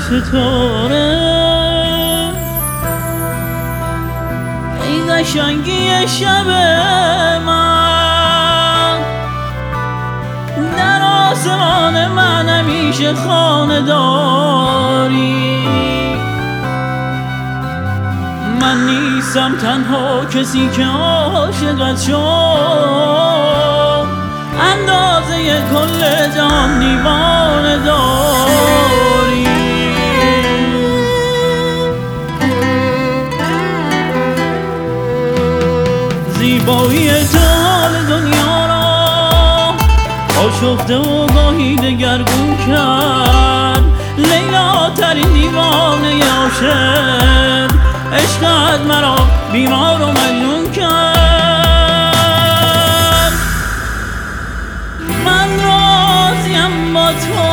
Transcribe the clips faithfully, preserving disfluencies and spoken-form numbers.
ستاره ای قشنگی شب من، در آسمان من همیشه خانه داری. من نیستم تنها کسی که عاشقت شد، اندازه کل جهان دیوانه داری. زیبایی تو حال دنیا را آشفته و گاهی دگرگون کرد. لیلا ترین دیوانه عاشق، عشقت مرا بیمار و مجنون کرد. من راضیم با تو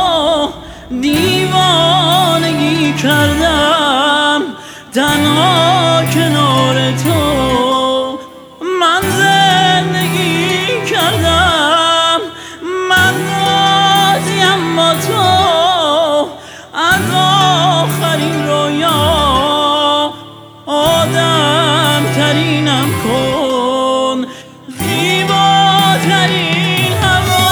دیوانگی کردم، تنها کنار تو من زندگی کردم. من راضیم با تو از آخرین رویا، آدم ترینم کن زیباترین هوا.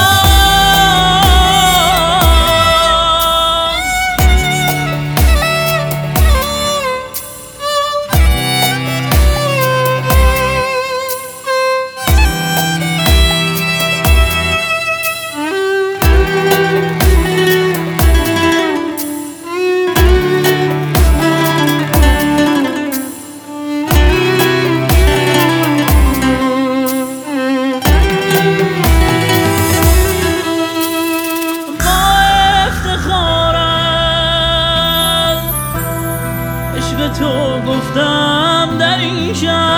تو گفتم در این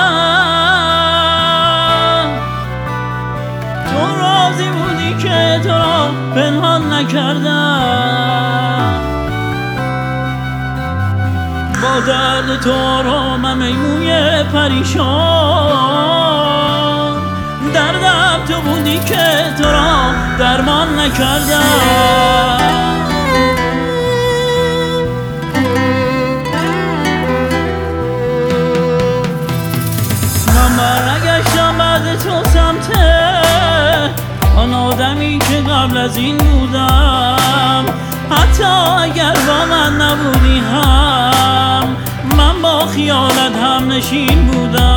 شهر، تو راضی بودی که تو را پنهان نکردم. با درد تو آرامم ای موی پریشان، دردم تو بودی که تو را درمان نکردم. برنگشتم بعد تو سمت آن آدمی که قبل از این بودم. حتی اگر با من نبودی هم من با خیالت هم نشین بودم.